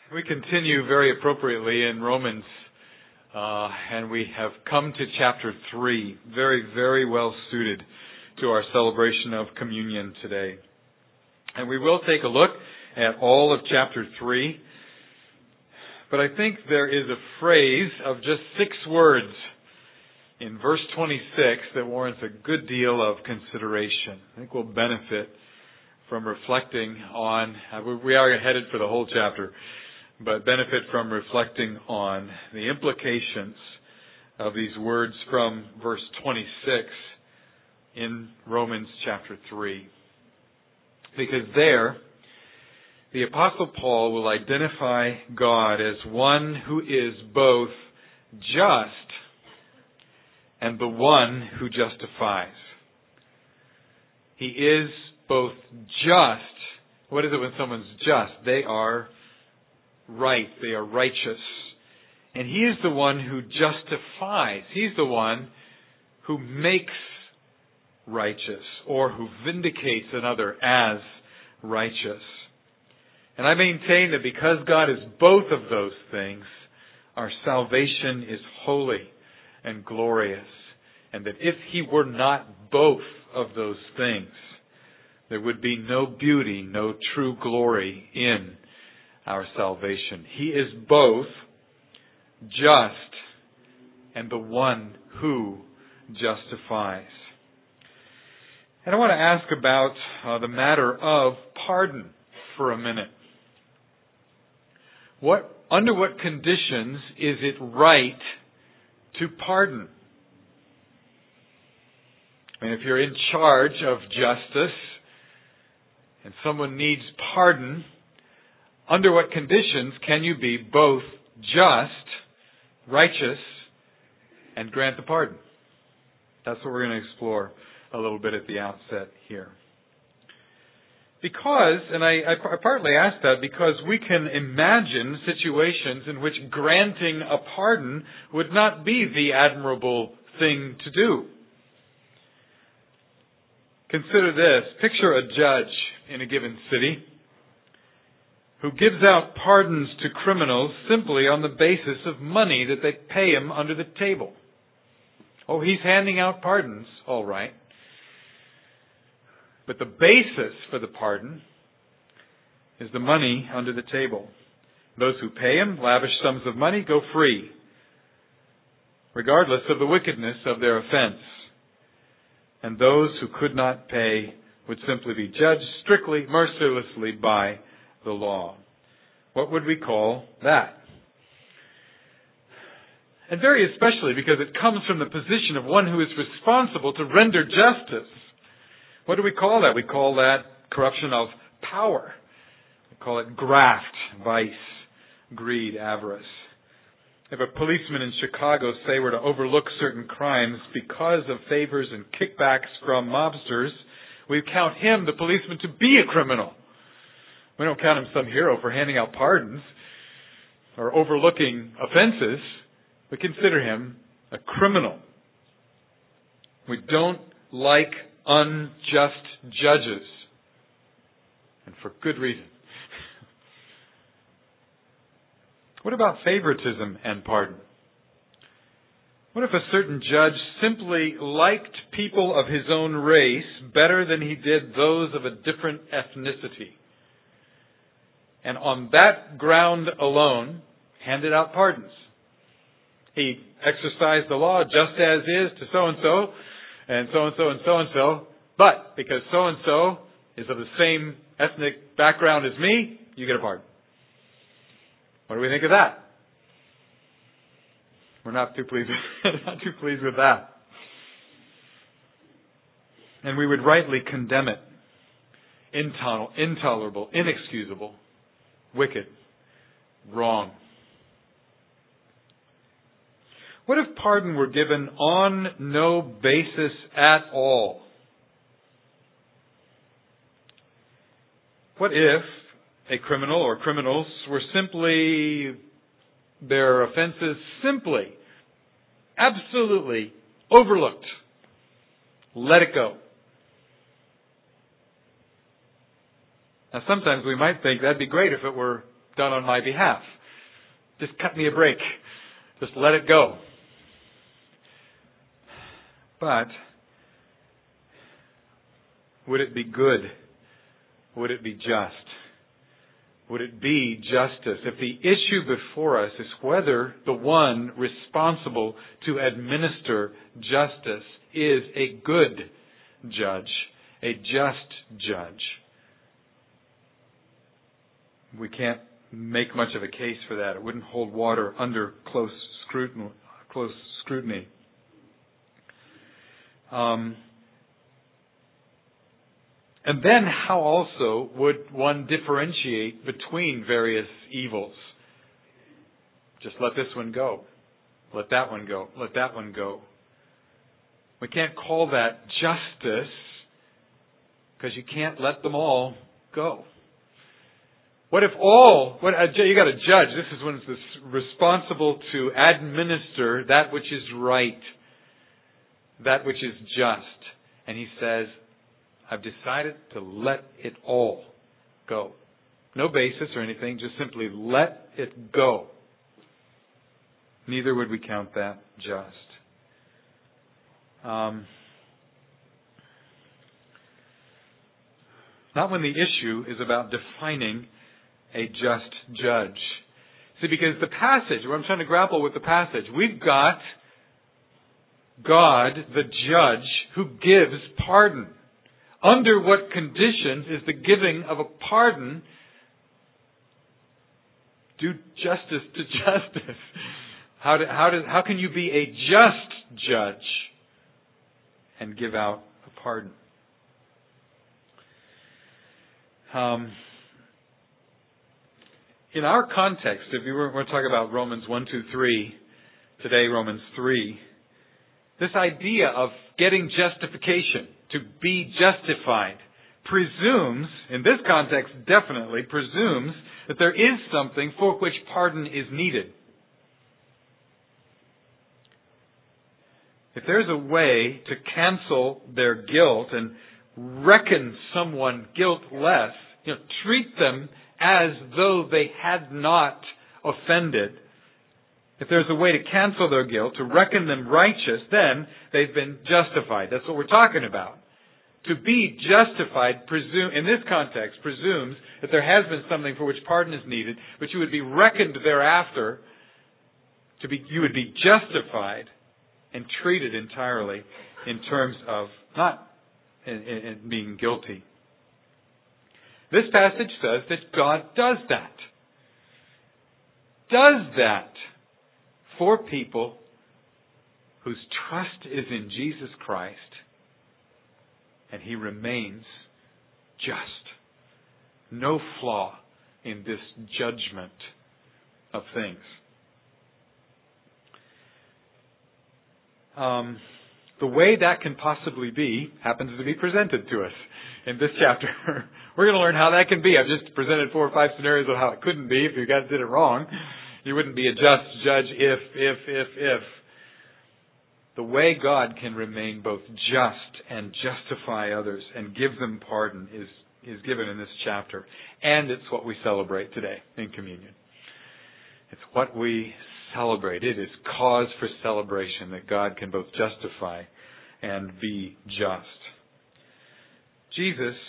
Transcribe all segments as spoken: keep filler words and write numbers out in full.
We continue very appropriately in Romans, uh, and we have come to chapter three, very, very well suited to our celebration of communion today. And we will take a look at all of chapter three, but I think there is a phrase of just six words in verse twenty-six that warrants a good deal of consideration. I think we'll benefit from reflecting on, we are headed for the whole chapter, but benefit from reflecting on the implications of these words from verse twenty-six in Romans chapter three. Because there, the Apostle Paul will identify God as one who is both just and the one who justifies. He is both just. What is it when someone's just? They are right. They are righteous. And He is the one who justifies. He's the one who makes righteous or who vindicates another as righteous. And I maintain that because God is both of those things, our salvation is holy and glorious. And that if He were not both of those things, there would be no beauty, no true glory in our salvation. He is both just and the one who justifies. And I want to ask about uh, the matter of pardon for a minute. What, under what conditions is it right to pardon? I mean, if you're in charge of justice and someone needs pardon, under what conditions can you be both just, righteous, and grant the pardon? That's what we're going to explore a little bit at the outset here. Because, and I, I partly ask that because we can imagine situations in which granting a pardon would not be the admirable thing to do. Consider this. Picture a judge in a given city who gives out pardons to criminals simply on the basis of money that they pay him under the table. Oh, he's handing out pardons, all right. But the basis for the pardon is the money under the table. Those who pay him lavish sums of money go free, regardless of the wickedness of their offense. And those who could not pay would simply be judged strictly, mercilessly by the law. What would we call that? And very especially because it comes from the position of one who is responsible to render justice. What do we call that? We call that corruption of power. We call it graft, vice, greed, avarice. If a policeman in Chicago, say, were to overlook certain crimes because of favors and kickbacks from mobsters, we count him, the policeman, to be a criminal. We don't count him some hero for handing out pardons or overlooking offenses. We consider him a criminal. We don't like unjust judges, and for good reason. What about favoritism and pardon? What if a certain judge simply liked people of his own race better than he did those of a different ethnicity, and on that ground alone handed out pardons? He exercised the law just as is to so-and-so, and so-and-so and so-and-so, but because so-and-so is of the same ethnic background as me, you get a pardon. What do we think of that? We're not too pleased, not too pleased with that. And we would rightly condemn it. Intoler- intolerable, inexcusable, wicked, wrong. What if pardon were given on no basis at all? What if a criminal or criminals were simply, their offenses simply, absolutely overlooked? Let it go. Now sometimes we might think that'd be great if it were done on my behalf. Just cut me a break. Just let it go. But would it be good? Would it be just? Would it be justice if the issue before us is whether the one responsible to administer justice is a good judge, a just judge? We can't make much of a case for that. It wouldn't hold water under close scrutiny. Close scrutiny. Um, and then how also would one differentiate between various evils? Just let this one go. Let that one go. Let that one go. We can't call that justice because you can't let them all go. What if all, what, you got a judge, this is when it's responsible to administer that which is right, that which is just. And he says, I've decided to let it all go. No basis or anything, just simply let it go. Neither would we count that just. Um, not when the issue is about defining a just judge. See, because the passage, where I'm trying to grapple with the passage, we've got God, the judge, who gives pardon. Under what conditions is the giving of a pardon do justice to justice? How, do, how, does, how can you be a just judge and give out a pardon? Um, in our context, if you were, we're talking about Romans one, two, three, today Romans three, this idea of getting justification, to be justified, presumes, in this context definitely, presumes that there is something for which pardon is needed. If there's a way to cancel their guilt and reckon someone guiltless, you know, treat them as though they had not offended, if there's a way to cancel their guilt, to reckon them righteous, then they've been justified. That's what we're talking about. To be justified, presume, in this context, presumes that there has been something for which pardon is needed, but you would be reckoned thereafter, to be, you would be justified and treated entirely in terms of not in, in, in being guilty. This passage says that God does that. Does that for people whose trust is in Jesus Christ, and He remains just. No flaw in this judgment of things. Um, the way that can possibly be happens to be presented to us in this chapter. We're going to learn how that can be. I've just presented four or five scenarios of how it couldn't be if you guys did it wrong. You wouldn't be a just judge if, if, if, if. The way God can remain both just and justify others and give them pardon is, is given in this chapter. And it's what we celebrate today in communion. It's what we celebrate. It is cause for celebration that God can both justify and be just. Jesus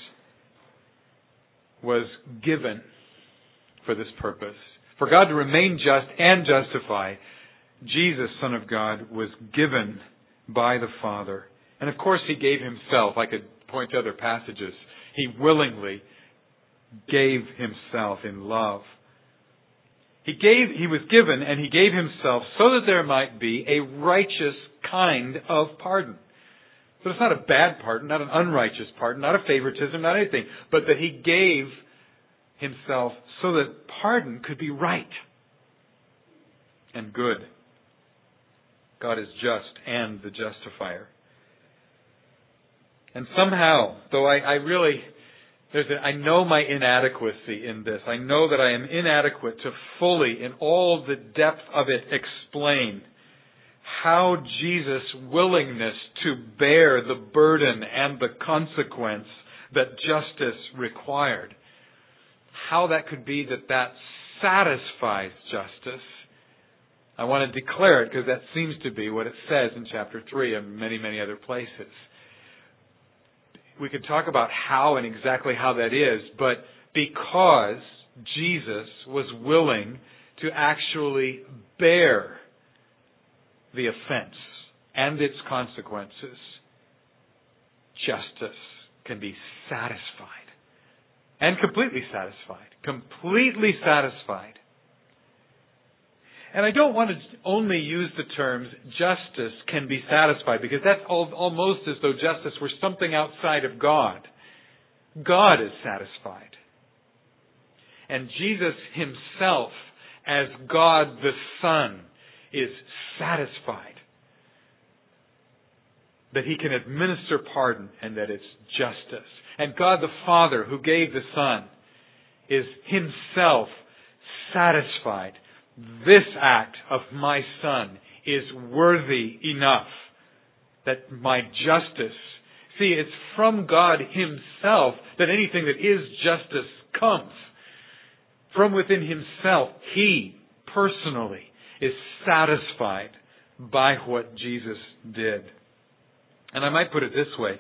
was given for this purpose. For God to remain just and justify, Jesus, Son of God, was given by the Father. And of course He gave Himself. I could point to other passages. He willingly gave Himself in love. He gave, He was given and He gave Himself so that there might be a righteous kind of pardon. So it's not a bad pardon, not an unrighteous pardon, not a favoritism, not anything, but that He gave Himself so that pardon could be right and good. God is just and the justifier. And somehow, though I, I really, there's a, I know my inadequacy in this. I know that I am inadequate to fully, in all the depth of it, explain how Jesus' willingness to bear the burden and the consequence that justice required, how that could be that that satisfies justice. I want to declare it because that seems to be what it says in chapter three and many, many other places. We could talk about how and exactly how that is, but because Jesus was willing to actually bear the offense and its consequences, justice can be satisfied. And completely satisfied. Completely satisfied. And I don't want to only use the terms justice can be satisfied, because that's almost as though justice were something outside of God. God is satisfied. And Jesus himself, as God the Son, is satisfied that he can administer pardon and that it's justice. And God the Father, who gave the Son, is himself satisfied. This act of my Son is worthy enough that my justice... See, it's from God himself that anything that is justice comes. From within himself, he personally is satisfied by what Jesus did. And I might put it this way.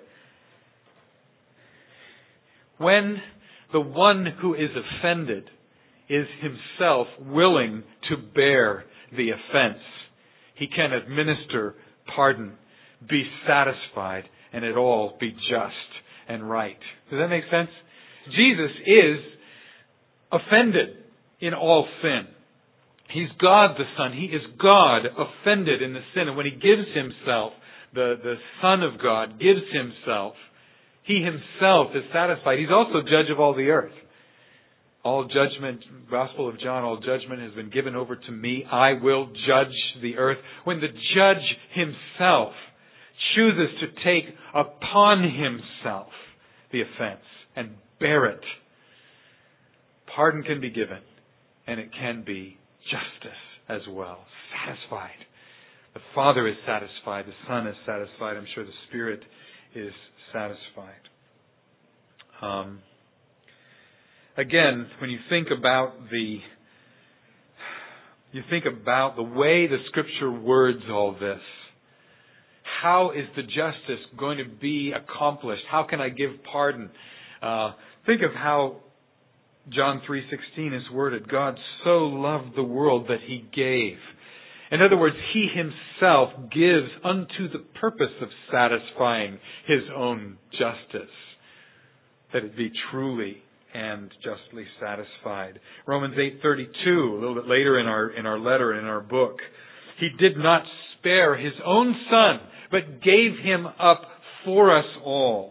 When the one who is offended is himself willing to bear the offense, he can administer pardon, be satisfied, and it all be just and right. Does that make sense? Jesus is offended in all sin. He's God the Son. He is God offended in the sin. And when he gives himself, the, the Son of God gives himself, he himself is satisfied. He's also judge of all the earth. All judgment, Gospel of John, all judgment has been given over to me. I will judge the earth. When the judge himself chooses to take upon himself the offense and bear it, pardon can be given, and it can be justice as well. Satisfied. The Father is satisfied. The Son is satisfied. I'm sure the Spirit is satisfied. Um, again, when you think about the you think about the way the Scripture words all this, how is the justice going to be accomplished? How can I give pardon? Uh, think of how John three sixteen is worded. God so loved the world that he gave. In other words, he himself gives unto the purpose of satisfying his own justice, that it be truly and justly satisfied. Romans eight thirty-two, a little bit later in our in our letter, in our book, he did not spare his own Son, but gave him up for us all.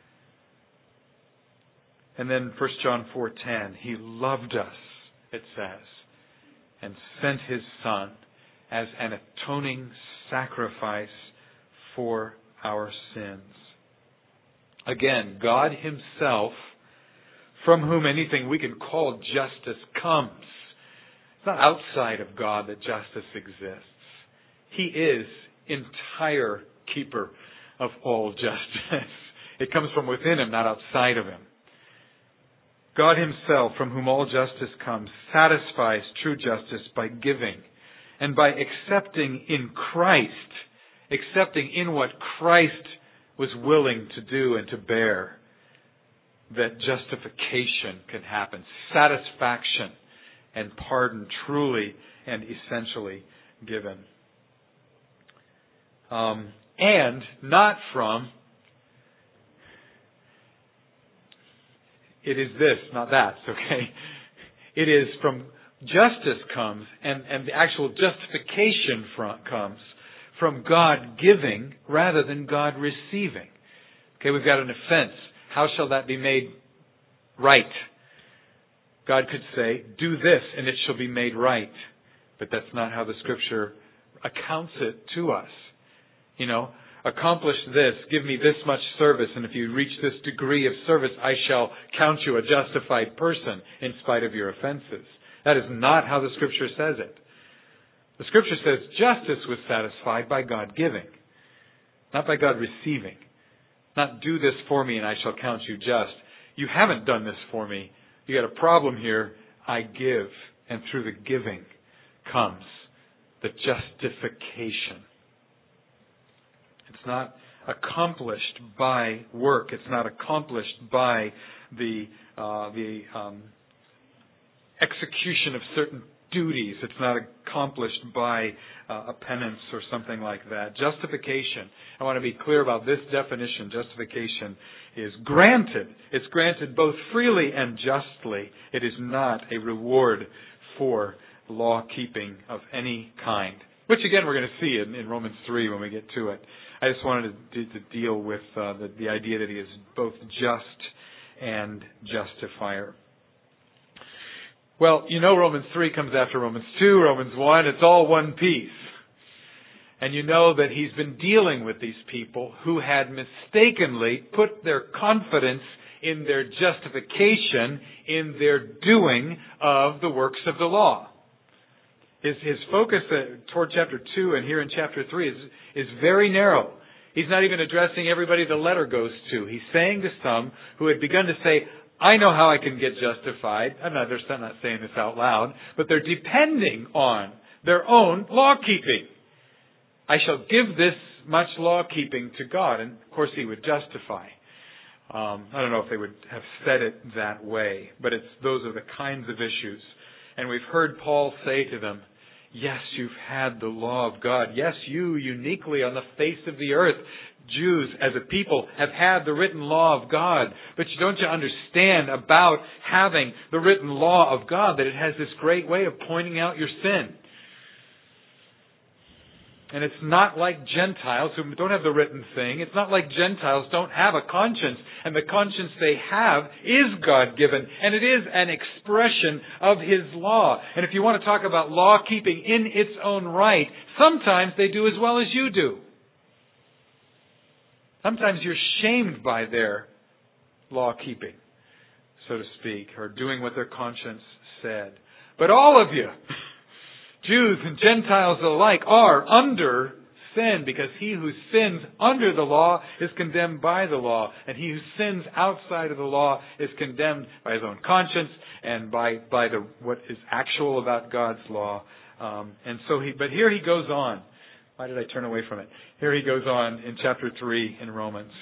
And then First John four ten, he loved us, it says, and sent his Son as an atoning sacrifice for our sins. Again, God himself, from whom anything we can call justice comes. It's not outside of God that justice exists. He is entire keeper of all justice. It comes from within him, not outside of him. God himself, from whom all justice comes, satisfies true justice by giving and by accepting in Christ, accepting in what Christ was willing to do and to bear, that justification can happen, satisfaction and pardon truly and essentially given. Um, and not from, it is this, not that, okay? It is from justice comes, and, and the actual justification from, comes from God giving rather than God receiving. Okay, we've got an offense. How shall that be made right? God could say, do this and it shall be made right. But that's not how the Scripture accounts it to us. You know, accomplish this, give me this much service, and if you reach this degree of service, I shall count you a justified person in spite of your offenses. That is not how the Scripture says it. The Scripture says justice was satisfied by God giving, not by God receiving. Not do this for me and I shall count you just. You haven't done this for me. You got a problem here. I give and through the giving comes the justification. It's not accomplished by work. It's not accomplished by the uh, the um, execution of certain duties. It's not accomplished by uh, a penance or something like that. Justification, I want to be clear about this definition. Justification is granted. It's granted both freely and justly. It is not a reward for law-keeping of any kind. Which again we're going to see in, in Romans three when we get to it. I just wanted to, to deal with uh, the, the idea that He is both just and justifier. Well, you know Romans three comes after Romans two, Romans one. It's all one piece. And you know that He's been dealing with these people who had mistakenly put their confidence in their justification, in their doing of the works of the law. His, his focus uh, toward chapter two and here in chapter three is, is very narrow. He's not even addressing everybody the letter goes to. He's saying to some who had begun to say, I know how I can get justified. I'm not, they're not saying this out loud, but they're depending on their own law-keeping. I shall give this much law-keeping to God. And of course He would justify. Um, I don't know if they would have said it that way, but it's those are the kinds of issues. And we've heard Paul say to them, yes, you've had the law of God. Yes, you uniquely on the face of the earth, Jews as a people, have had the written law of God. But you don't you understand about having the written law of God that it has this great way of pointing out your sin. And it's not like Gentiles who don't have the written thing. It's not like Gentiles don't have a conscience. And the conscience they have is God-given. And it is an expression of His law. And if you want to talk about law-keeping in its own right, sometimes they do as well as you do. Sometimes you're shamed by their law-keeping, so to speak, or doing what their conscience said. But all of you, Jews and Gentiles alike, are under sin, because he who sins under the law is condemned by the law, and he who sins outside of the law is condemned by his own conscience and by by the what is actual about God's law. Um, and so he, but here he goes on. Why did I turn away from it? Here he goes on in chapter three in Romans.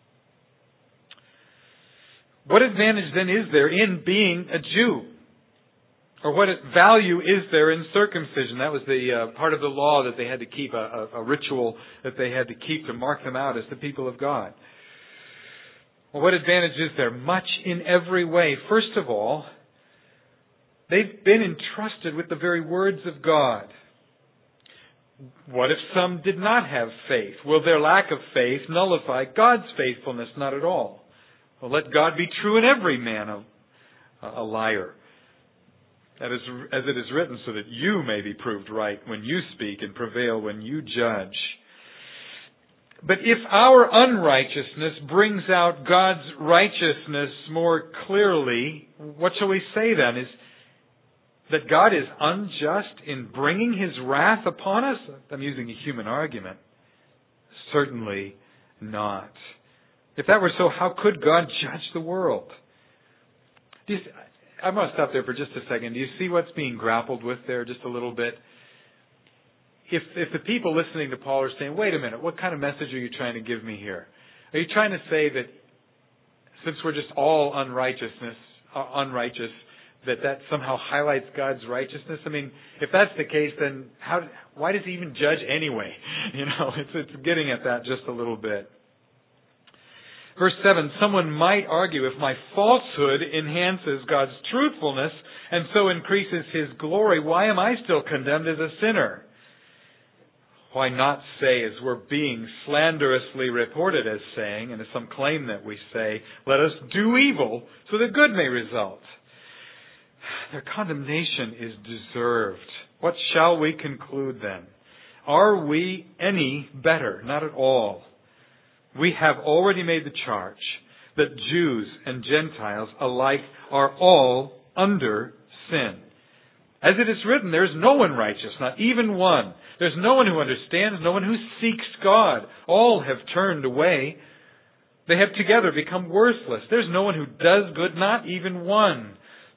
What advantage then is there in being a Jew? Or what value is there in circumcision? That was the uh, part of the law that they had to keep, a, a, a ritual that they had to keep to mark them out as the people of God. Well, what advantage is there? Much in every way. First of all, they've been entrusted with the very words of God. What if some did not have faith? Will their lack of faith nullify God's faithfulness? Not at all. Well, let God be true and every man a, a liar. That is, as it is written, so that you may be proved right when you speak and prevail when you judge. But if our unrighteousness brings out God's righteousness more clearly, what shall we say then? Is that God is unjust in bringing His wrath upon us? I'm using a human argument. Certainly not. If that were so, how could God judge the world? Do you, I'm going to stop there for just a second. Do you see what's being grappled with there just a little bit? If if the people listening to Paul are saying, wait a minute, what kind of message are you trying to give me here? Are you trying to say that since we're just all unrighteousness, uh, unrighteous, that that somehow highlights God's righteousness? I mean, if that's the case, then how? Why does He even judge anyway? You know, it's it's getting at that just a little bit. Verse seven, someone might argue, if my falsehood enhances God's truthfulness and so increases His glory, why am I still condemned as a sinner? Why not say, as we're being slanderously reported as saying, and as some claim that we say, let us do evil so that good may result. Their condemnation is deserved. What shall we conclude then? Are we any better? Not at all. We have already made the charge that Jews and Gentiles alike are all under sin. As it is written, there is no one righteous, not even one. There's no one who understands, no one who seeks God. All have turned away. They have together become worthless. There's no one who does good, not even one.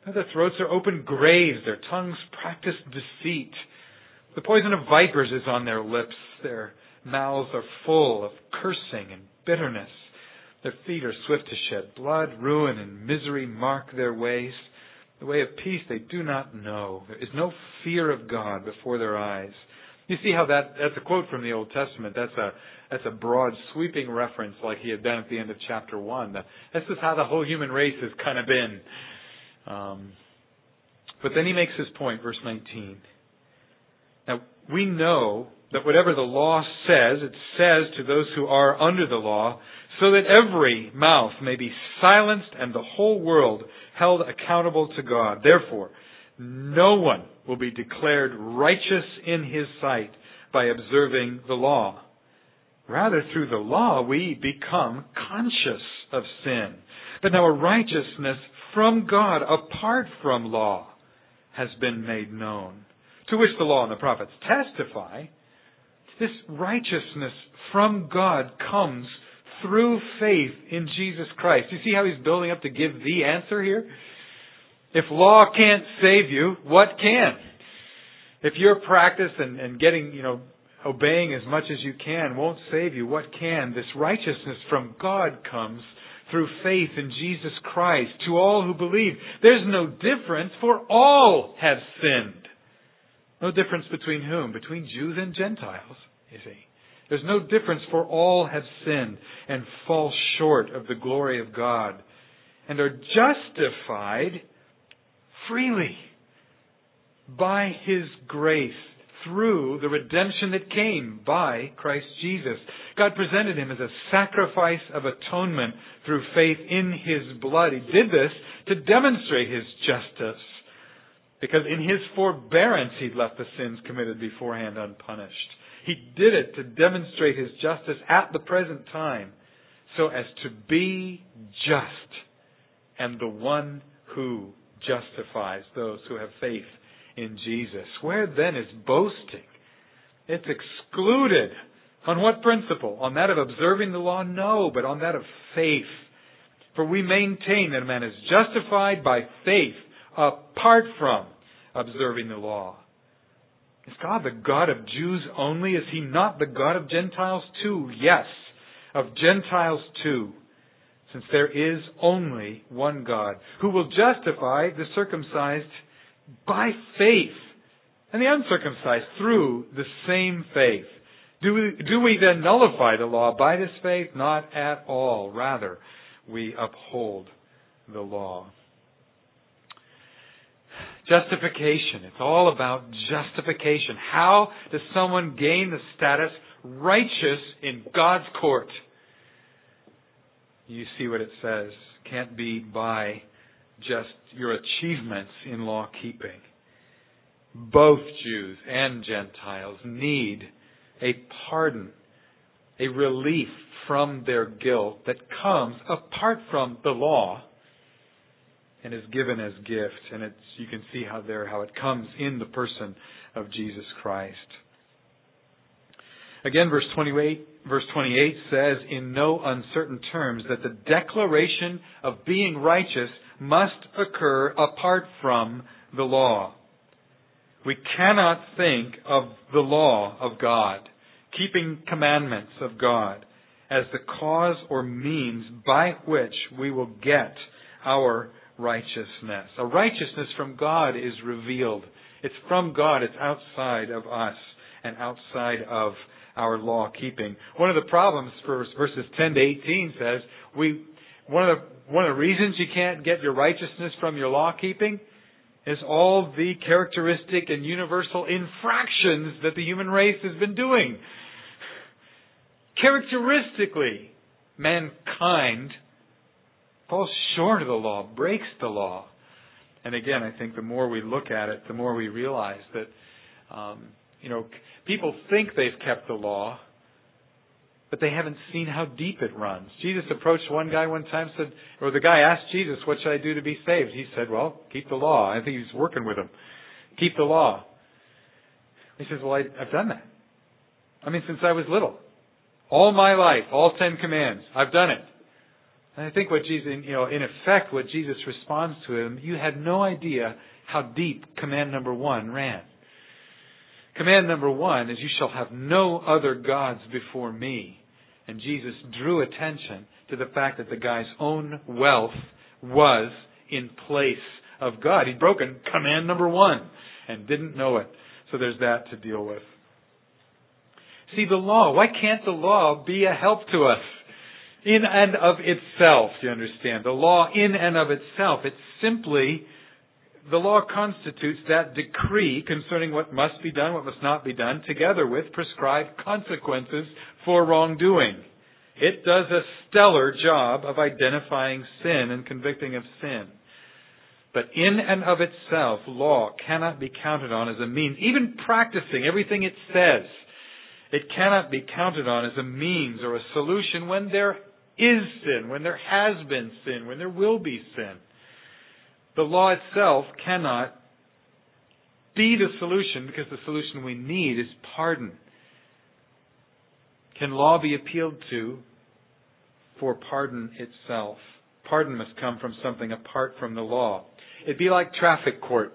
Their throats are open graves. Their tongues practice deceit. The poison of vipers is on their lips. Their mouths are full of cursing and bitterness. Their feet are swift to shed blood. Ruin and misery mark their ways. The way of peace they do not know. There is no fear of God before their eyes. You see how that, that's a quote from the Old Testament. That's a, that's a broad, sweeping reference like he had done at the end of chapter one. That, this is how the whole human race has kind of been. Um, but then he makes his point, verse nineteen. Now, we know that whatever the law says, it says to those who are under the law, so that every mouth may be silenced and the whole world held accountable to God. Therefore, no one will be declared righteous in his sight by observing the law. Rather, through the law, we become conscious of sin. But now a righteousness from God apart from law has been made known, to which the law and the prophets testify. This righteousness from God comes through faith in Jesus Christ. You see how he's building up to give the answer here? If law can't save you, what can? If your practice and, and getting, you know, obeying as much as you can won't save you, what can? This righteousness from God comes through faith in Jesus Christ to all who believe. There's no difference, for all have sinned. No difference between whom? Between Jews and Gentiles, you see. There's no difference, for all have sinned and fall short of the glory of God and are justified freely by His grace through the redemption that came by Christ Jesus. God presented Him as a sacrifice of atonement through faith in His blood. He did this to demonstrate His justice, because in His forbearance He'd left the sins committed beforehand unpunished. He did it to demonstrate His justice at the present time, so as to be just and the one who justifies those who have faith in Jesus. Where then is boasting? It's excluded. On what principle? On that of observing the law? No, but on that of faith. For we maintain that a man is justified by faith apart from observing the law. Is God the God of Jews only? Is He not the God of Gentiles too? Yes, of Gentiles too. Since there is only one God who will justify the circumcised by faith and the uncircumcised through the same faith. Do we, do we then nullify the law by this faith? Not at all. Rather, we uphold the law. Justification. It's all about justification. How does someone gain the status righteous in God's court? You see what it says. Can't be by just your achievements in law keeping. Both Jews and Gentiles need a pardon, a relief from their guilt that comes apart from the law and is given as gift. And it's, you can see how there how it comes in the person of Jesus Christ. Again, verse twenty-eight, verse twenty-eight says in no uncertain terms that the declaration of being righteous must occur apart from the law. We cannot think of the law of God, keeping commandments of God, as the cause or means by which we will get our righteousness. A righteousness from God is revealed. It's from God. It's outside of us and outside of our law keeping. One of the problems for verses ten to eighteen says we one of the one of the reasons you can't get your righteousness from your law keeping is all the characteristic and universal infractions that the human race has been doing. Characteristically, mankind falls short of the law, breaks the law. And again, I think the more we look at it, the more we realize that, um, you know, people think they've kept the law, but they haven't seen how deep it runs. Jesus approached one guy one time, said, or the guy asked Jesus, what should I do to be saved? He said, well, keep the law. I think he was working with him. Keep the law. He says, well, I, I've done that. I mean, since I was little. All my life, all Ten Commands, I've done it. And I think what Jesus, you know, in effect, what Jesus responds to him, you had no idea how deep command number one ran. Command number one is, you shall have no other gods before me. And Jesus drew attention to the fact that the guy's own wealth was in place of God. He'd broken command number one and didn't know it. So there's that to deal with. See, the law, why can't the law be a help to us? In and of itself, you understand. The law in and of itself. It's simply, the law constitutes that decree concerning what must be done, what must not be done, together with prescribed consequences for wrongdoing. It does a stellar job of identifying sin and convicting of sin. But in and of itself, law cannot be counted on as a means, even practicing everything it says. It cannot be counted on as a means or a solution when there is sin, when there has been sin, when there will be sin. The law itself cannot be the solution, because the solution we need is pardon. Can law be appealed to for pardon itself? Pardon must come from something apart from the law. It'd be like traffic court.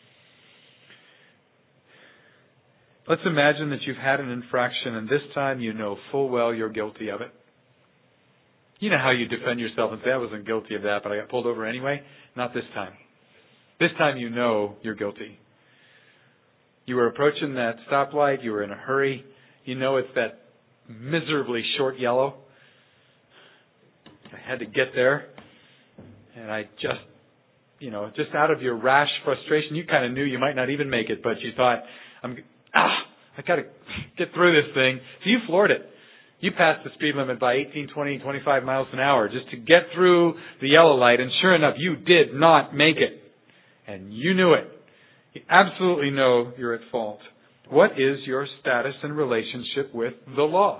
Let's imagine that you've had an infraction, and this time you know full well you're guilty of it. You know how you defend yourself and say, I wasn't guilty of that, but I got pulled over anyway? Not this time. This time you know you're guilty. You were approaching that stoplight. You were in a hurry. You know it's that miserably short yellow. I had to get there. And I just, you know, just out of your rash frustration, you kind of knew you might not even make it, but you thought, I'm, ah, I got to get through this thing. So you floored it. You passed the speed limit by eighteen, twenty, twenty-five miles an hour just to get through the yellow light. And sure enough, you did not make it. And you knew it. You absolutely know you're at fault. What is your status and relationship with the law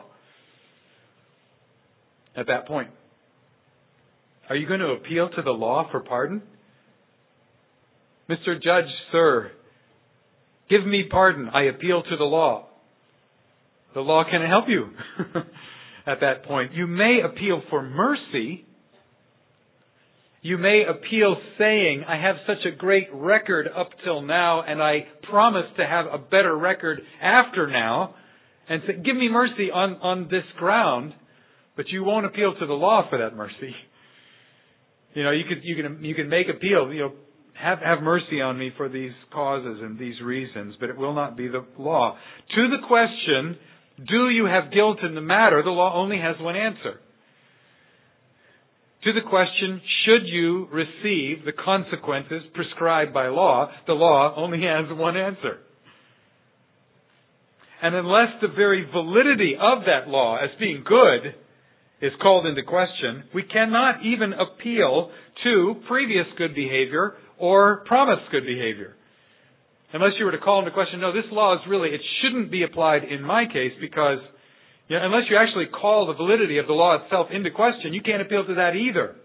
at that point? Are you going to appeal to the law for pardon? Mister Judge, sir, give me pardon. I appeal to the law. The law can help you at that point. You may appeal for mercy. You may appeal saying, I have such a great record up till now, and I promise to have a better record after now. And say, give me mercy on, on this ground, but you won't appeal to the law for that mercy. You know, you could, you can, you can make appeal, you know, have, have mercy on me for these causes and these reasons, but it will not be the law. To the question, do you have guilt in the matter? The law only has one answer. To the question, should you receive the consequences prescribed by law? The law only has one answer. And unless the very validity of that law as being good is called into question, we cannot even appeal to previous good behavior or promised good behavior. Unless you were to call into question, no, this law is really, it shouldn't be applied in my case because, you know, unless you actually call the validity of the law itself into question, you can't appeal to that either.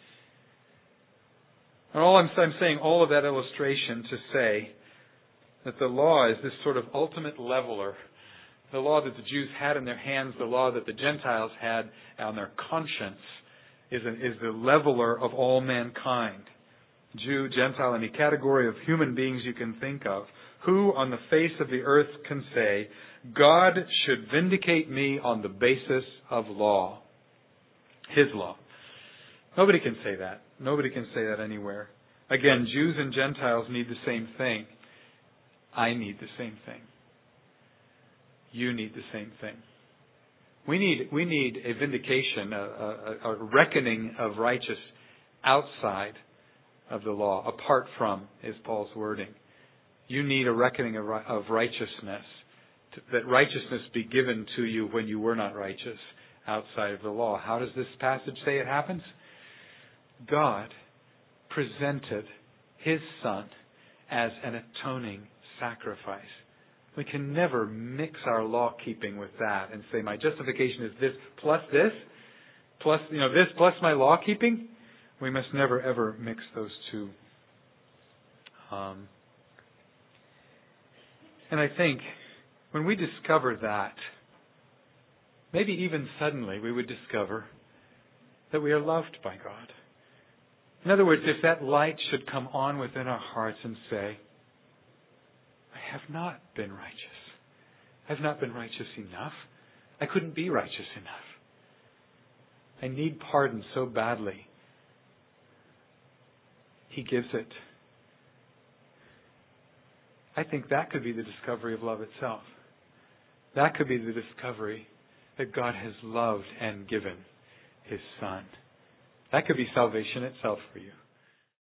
And all I'm, I'm saying all of that illustration to say that the law is this sort of ultimate leveler. The law that the Jews had in their hands, the law that the Gentiles had on their conscience, is, an, is the leveler of all mankind. Jew, Gentile, any category of human beings you can think of. Who on the face of the earth can say, God should vindicate me on the basis of law? His law. Nobody can say that. Nobody can say that anywhere. Again, Jews and Gentiles need the same thing. I need the same thing. You need the same thing. We need we need a vindication, a, a, a reckoning of righteous outside of the law, apart from, is Paul's wording. You need a reckoning of, of righteousness, to, that righteousness be given to you when you were not righteous outside of the law. How does this passage say it happens? God presented His Son as an atoning sacrifice. We can never mix our law keeping with that and say my justification is this plus this, plus you know this plus my law keeping. We must never ever mix those two. Um, and I think when we discover that, maybe even suddenly we would discover that we are loved by God. In other words, if that light should come on within our hearts and say, I have not been righteous. I have not been righteous enough. I couldn't be righteous enough. I need pardon so badly. He gives it. I think that could be the discovery of love itself. That could be the discovery that God has loved and given His Son. That could be salvation itself for you.